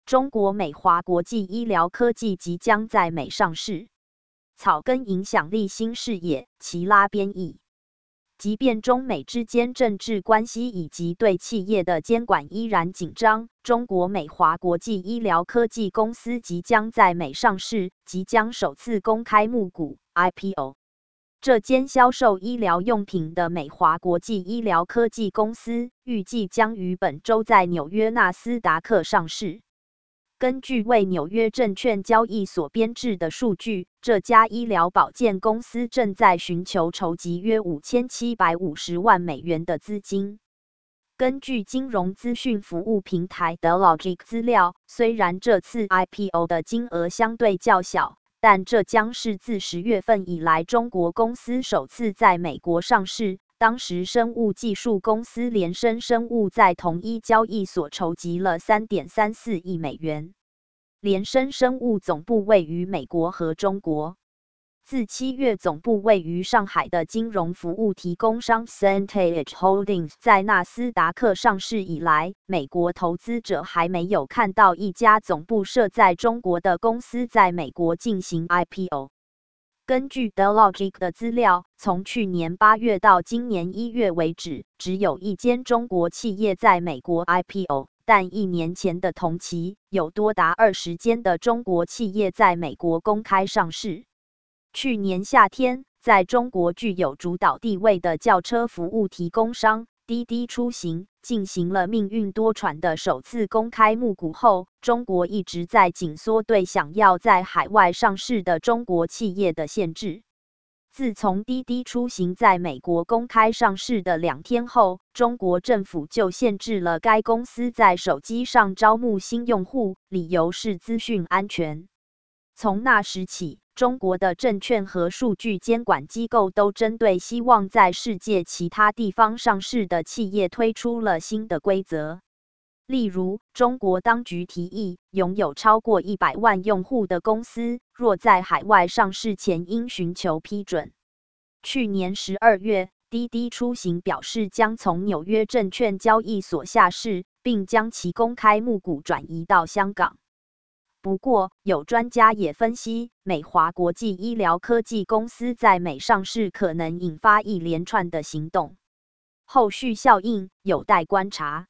中国美华国际医疗科技即将在美上市。草根影响力新视野，齐拉编译。即便中美之间政治关系以及对企业的监管依然紧张，中国美华国际医疗科技公司即将在美上市，即将首次公开募股 IPO。这间销售医疗用品的美华国际医疗科技公司，预计将于本周在纽约纳斯达克上市。根据为纽约证券交易所编制的数据，这家医疗保健公司正在寻求筹集约5750万美元的资金。根据金融资讯服务平台 Dealogic 资料，虽然这次 IPO 的金额相对较小，但这将是自10月份以来中国公司首次在美国上市。当时生物技术公司联生生物在同一交易所筹集了 3.34 亿美元。联生生物总部位于美国和中国。自7月总部位于上海的金融服务提供商 Centage Holdings 在纳斯达克上市以来，美国投资者还没有看到一家总部设在中国的公司在美国进行 IPO。根据 Dealogic 的资料，从去年8月到今年1月为止，只有一间中国企业在美国 IPO， 但1年前的同期，有多达20间的中国企业在美国公开上市。去年夏天，在中国具有主导地位的轿车服务提供商滴滴出行进行了命运多舛的首次公开募股后，中国一直在紧缩对想要在海外上市的中国企业的限制。自从滴滴出行在美国公开上市的2天后，中国政府就限制了该公司在手机上招募新用户，理由是资讯安全。从那时起，中国的证券和数据监管机构都针对希望在世界其他地方上市的企业推出了新的规则。例如，中国当局提议，拥有超过100万用户的公司，若在海外上市前应寻求批准。去年12月，滴滴出行表示将从纽约证券交易所下市，并将其公开募股转移到香港。不过，有专家也分析，美华国际医疗科技公司在美上市可能引发一连串的行动，后续效应有待观察。